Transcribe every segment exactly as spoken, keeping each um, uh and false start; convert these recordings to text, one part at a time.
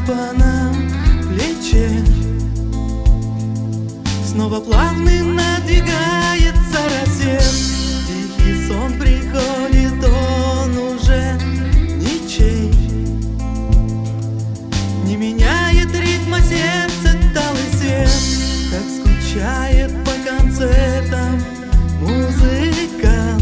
заспанном плече. Снова плавный надвигается рассвет. Тихий сон приходит, он уже ничей. Не меняет ритма сердца талый свет. Как скучает по концертам музыка,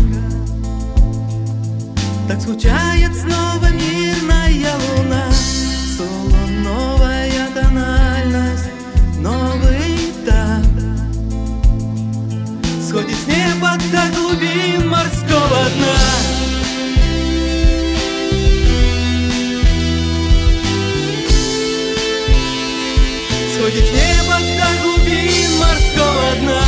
так скучает снова мирная луна. Соло, новая тональность, новый такт. Сходит с неба до глубин морского дна. Сходит с неба до глубин морского дна.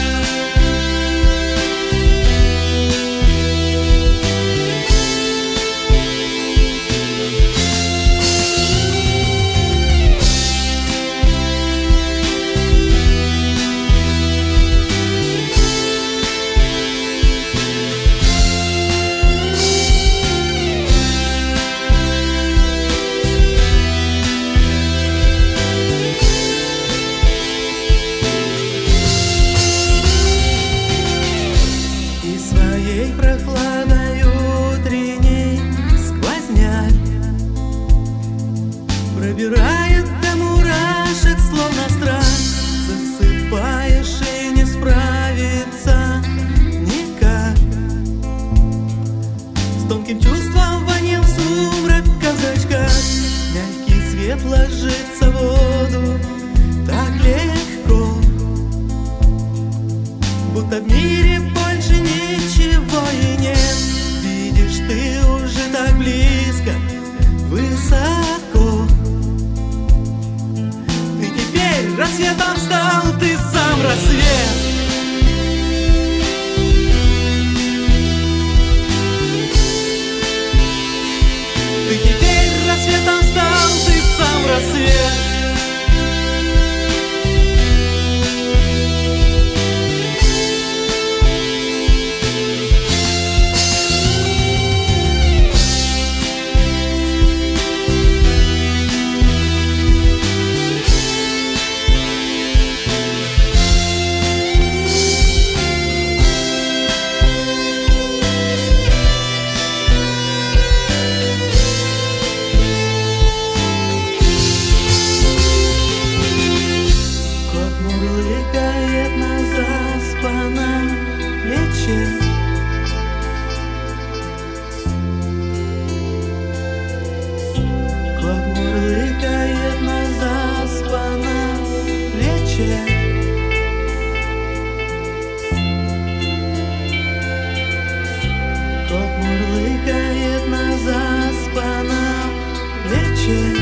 Прохладой утренней сквозняк пробирает до мурашек, словно страх. Засыпаешь и не справиться никак. С тонким чувством вонил сумрак в казачках. Мягкий свет ложится в воду так легко, будто в мире больше ничего и нет. Видишь, ты уже так близко, высоко. Ты теперь рассветом стал, ты сам рассвет. Ты теперь рассветом стал, ты сам рассвет. Мурлыкает на заспанном плече. Кот мурлыкает на заспанном плече. Кот мурлыкает на заспанном плече.